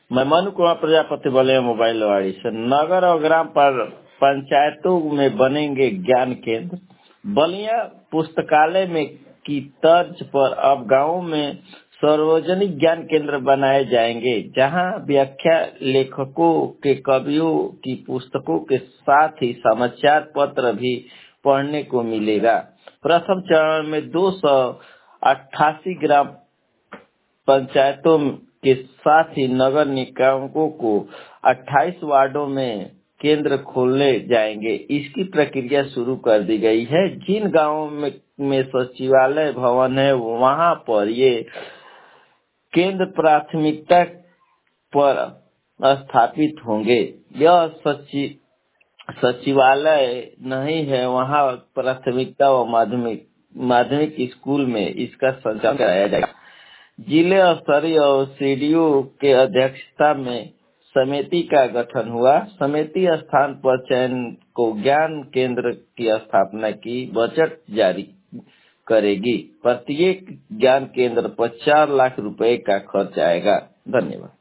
मैं मनु कुमार प्रजापति बलिया मोबाइल वाड़ी से। नगर और ग्राम पंचायतों में बनेंगे ज्ञान केंद्र। बलिया पुस्तकालय में की तर्ज पर अब गाँव में सार्वजनिक ज्ञान केंद्र बनाए जाएंगे, जहां व्याख्या लेखकों के कवियों की पुस्तकों के साथ ही समाचार पत्र भी पढ़ने को मिलेगा। प्रथम चरण में 288 ग्राम पंचायतों के साथ ही नगर निकायों को 28 वार्डों में केंद्र खोले जाएंगे। इसकी प्रक्रिया शुरू कर दी गई है। जिन गांवों में सचिवालय भवन है, वहां पर ये केंद्र प्राथमिकता पर स्थापित होंगे। यह सचिवालय नहीं है, वहां प्राथमिकता व माध्यमिक स्कूल में इसका संचालन कराया जाएगा। जिले स्तरीय और सीडीओ के अध्यक्षता में समिति का गठन हुआ। समिति स्थान पर चयन को ज्ञान केंद्र की स्थापना की बजट जारी करेगी। प्रत्येक ज्ञान केंद्र पर 4 लाख रुपए का खर्च आएगा। धन्यवाद।